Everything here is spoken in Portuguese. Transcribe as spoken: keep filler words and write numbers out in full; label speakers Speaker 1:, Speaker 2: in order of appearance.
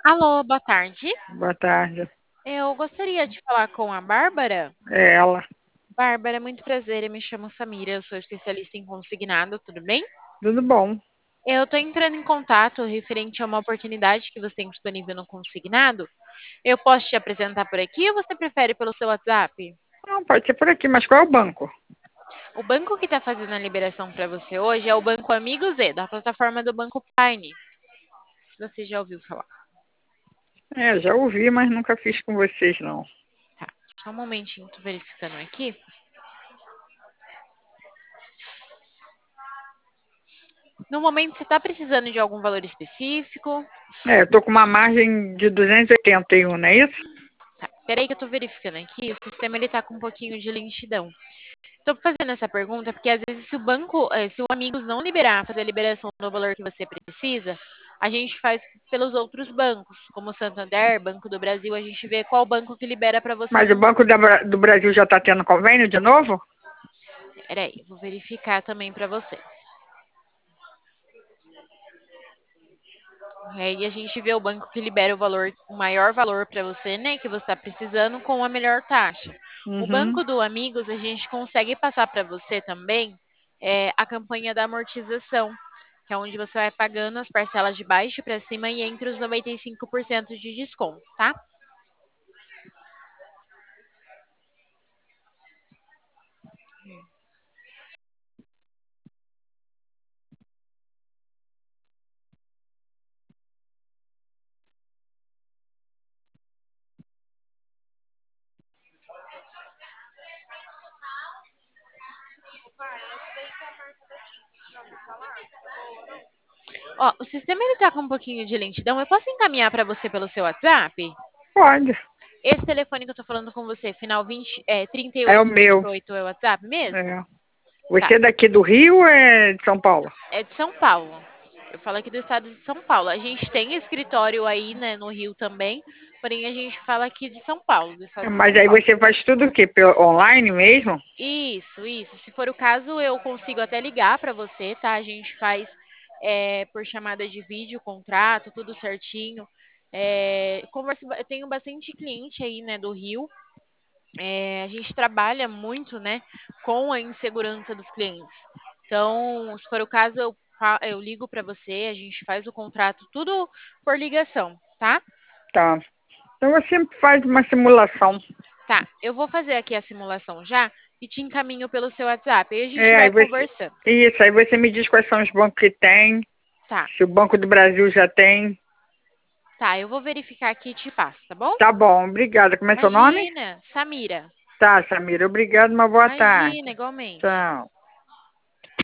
Speaker 1: Alô, boa tarde.
Speaker 2: Boa tarde.
Speaker 1: Eu gostaria de falar com a Bárbara.
Speaker 2: É ela.
Speaker 1: Bárbara, muito prazer, eu me chamo Samira, eu sou especialista em consignado, tudo bem?
Speaker 2: Tudo bom?
Speaker 1: Eu estou entrando em contato referente a uma oportunidade que você tem disponível no consignado. Eu posso te apresentar por aqui ou você prefere pelo seu WhatsApp?
Speaker 2: Não, pode ser por aqui, mas qual é o banco?
Speaker 1: O banco que está fazendo a liberação para você hoje é o Banco Amigo Z, da plataforma do Banco Prime. Se você já ouviu falar.
Speaker 2: É, já ouvi, mas nunca fiz com vocês, não.
Speaker 1: Tá, só um momentinho, tô verificando aqui. No momento, você está precisando de algum valor específico?
Speaker 2: É, eu tô com uma margem de duzentos e oitenta e um, não é isso?
Speaker 1: Tá, peraí que eu tô verificando aqui, o sistema ele tá com um pouquinho de lentidão. Tô fazendo essa pergunta porque às vezes se o banco, eh, se o Amigos não liberar, fazer a liberação do valor que você precisa, a gente faz pelos outros bancos, como o Santander, Banco do Brasil, a gente vê qual banco que libera para você
Speaker 2: Mas o
Speaker 1: no
Speaker 2: Banco
Speaker 1: momento.
Speaker 2: da Bra- do Brasil já está tendo convênio de novo?
Speaker 1: Peraí, eu vou verificar também para você. E aí a gente vê o banco que libera o valor, o maior valor para você, né, que você está precisando com a melhor taxa. O
Speaker 2: Uhum.
Speaker 1: Banco do Amigos, a gente consegue passar para você também é, a campanha da amortização, que é onde você vai pagando as parcelas de baixo para cima e entre os noventa e cinco por cento de desconto, tá? Ó, o sistema ele tá com um pouquinho de lentidão. Eu posso encaminhar para você pelo seu WhatsApp?
Speaker 2: Pode.
Speaker 1: Esse telefone que eu tô falando com você, final vinte, é,
Speaker 2: É o
Speaker 1: trinta e oito vinte
Speaker 2: meu.
Speaker 1: e oito, é o WhatsApp mesmo?
Speaker 2: É.
Speaker 1: Tá.
Speaker 2: Você é daqui do Rio ou é de São Paulo?
Speaker 1: É de São Paulo. Eu falo aqui do estado de São Paulo. A gente tem escritório aí, né, no Rio também, porém a gente fala aqui de São Paulo, do
Speaker 2: É,
Speaker 1: estado de
Speaker 2: mas
Speaker 1: São
Speaker 2: aí
Speaker 1: Paulo.
Speaker 2: você faz tudo o quê? Pelo- Online mesmo?
Speaker 1: Isso, isso. Se for o caso, eu consigo até ligar para você, tá? A gente faz é, por chamada de vídeo, contrato, tudo certinho. É, converso, eu tenho bastante cliente aí, né, do Rio. É, a gente trabalha muito, né, com a insegurança dos clientes. Então, se for o caso, eu, fa- eu ligo para você, a gente faz o contrato, tudo por ligação, tá?
Speaker 2: Tá. Então você faz uma simulação.
Speaker 1: Tá, eu vou fazer aqui a simulação já e te encaminho pelo seu WhatsApp. Aí a gente
Speaker 2: É,
Speaker 1: vai
Speaker 2: aí você.
Speaker 1: conversando.
Speaker 2: Isso, aí você me diz quais são os bancos que tem,
Speaker 1: Tá,
Speaker 2: se o Banco do Brasil já tem.
Speaker 1: tá, eu vou verificar aqui e te passo, tá bom?
Speaker 2: Tá bom, obrigada. Como é seu nome?
Speaker 1: Imagina, Samira.
Speaker 2: Tá, Samira, obrigado, uma boa tarde.
Speaker 1: Imagina, igualmente.
Speaker 2: Tchau.